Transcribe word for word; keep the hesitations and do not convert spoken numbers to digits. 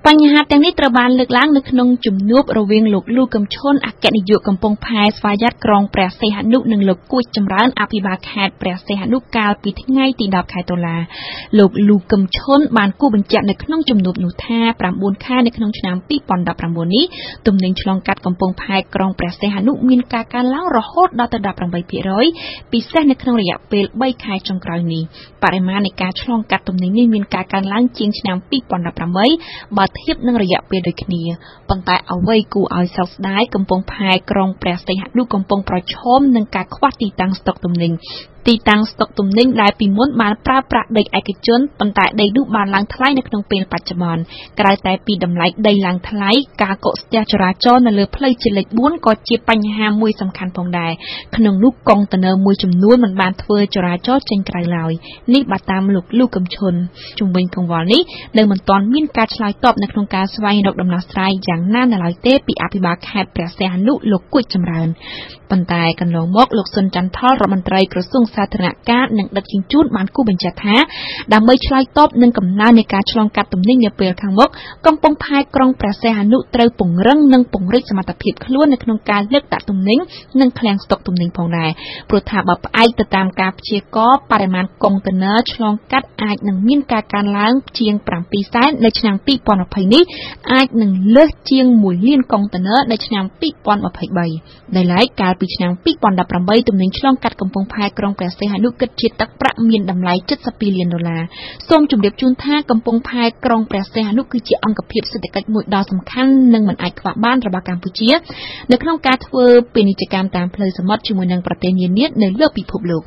បញ្ហាទាំងនេះត្រូវបានលើកឡើងនៅក្នុងជំនួបរវាងលោកលូកំឈុនអគ្គនាយកកំពង់ផែស្វយ័តក្រុងព្រះសីហនុនិងលោកគួចចម្រើនអភិបាលខេត្តព្រះសីហនុកាលពីថ្ងៃទីដប់ខែតុលាលោកលូកំឈុនបានគូបញ្ជាក់នៅក្នុងជំនួបនោះថាប្រាំបួនខែនៅក្នុងឆ្នាំពីរពាន់ដប់ប្រាំបួននេះទំនិញឆ្លងកាត់កំពង់ផែក្រុងព្រះសីហនុមានការកើនឡើងរហូតដល់ទៅដប់ប្រាំបីភាគរយពិសេសនៅក្នុងរយៈពេលបីខែចុងក្រោយនេះបរិមាណនៃការឆ្លងកាត់ទំនិញនេះមានការកើនឡើងជាងឆ្នាំពីរពាន់ដប់ប្រាំបីបើធៀបនឹងរយៈពេលដូចគ្នាប៉ុន្តែអ្វីគួរឲ្យសោកស្ដាយកំពង់ផែក្រុងព្រះសីហនុកំពុងប្រឈមនឹងការខ្វះទីតាំងស្តុកទំនិញទីតាំងស្តុកទំនិញដែលពីមុនបានប្រើប្រាស់ដីឯកជនប៉ុន្តែដីនោះបានឡើងថ្លៃនៅក្នុងពេលបច្ចុប្បន្នក្រៅតែពីតម្លៃដីឡើងថ្លៃការកកស្ទះចរាចរណ៍នៅលើផ្លូវជាតិលេខបួនក៏ជាបញ្ហាមួយសំខាន់ផងដែរក្នុងនោះកុងតឺន័រមួយចំនួនមិនបានធ្វើចរាចរណ៍ចេញក្រៅឡើយនេះបើតាមលោកលូកំឈុនជំវិញកង្វល់នេះនៅមិនទាន់មានការឆ្លើយតបនៅក្នុងការស្វែងរកដំណោះស្រាយយ៉ាងណានៅឡើយទេពីអភិបាលខេត្តព្រះសីហនុលោកគួចចម្រើនប៉ុន្តែកន្លងមកលោកសុនចន្ទថលរដ្ឋមន្ត្រីក្រសួងសាធារណការនិងដឹកជញ្ជូនបានគូបញ្ជាក់ថាដើម្បីឆ្លើយតបនឹងកំណើននៃការឆ្លងកាត់ទំនិញនៅពេលខាងមុខកំពង់ផែក្រុងព្រះសីហនុត្រូវពង្រឹងនិងពង្រីកសមត្ថភាពខ្លួននៅក្នុងការលើកដាក់ទំនិញនិងឃ្លាំងស្តុកទំនិញផងដែរព្រោះថាបើផ្អែកទៅតាមការព្យាករណ៍បរិមាណកុងតឺន័រឆ្លងកាត់អាចនឹងមានការកើនឡើងជាងប្រាំពីរសែននៅឆ្នាំពីរពាន់ម្ភៃនេះអាចនឹងលើសជាងមួយលានកុងតឺន័រនៅឆ្នាំពីរពាន់ម្ភៃបីដែលឡែកកាលពីឆ្នាំពីរពាន់ដប់ប្រាំបីទំនិញឆ្លងកាត់កំពង់ផែក្រុងព្រះសីហនុគិតជាទឹកប្រាក់មានតម្លៃជិតសិបពីរលានដុល្លារសូមជម្រាបជូនថាកំពង់ផែក្រុងព្រះសីហនុគឺជាអង្គភាពសេដ្ឋកិច្ចមួយដ៏សំខាន់និងមិនអាចខ្វះបានរបស់កម្ពុជានៅក្នុងការធ្វើពាណិជ្ជកម្មតាមផ្លូវសមុទ្រជាមួយនឹងប្រទេសនានានៅលើពិភពលោក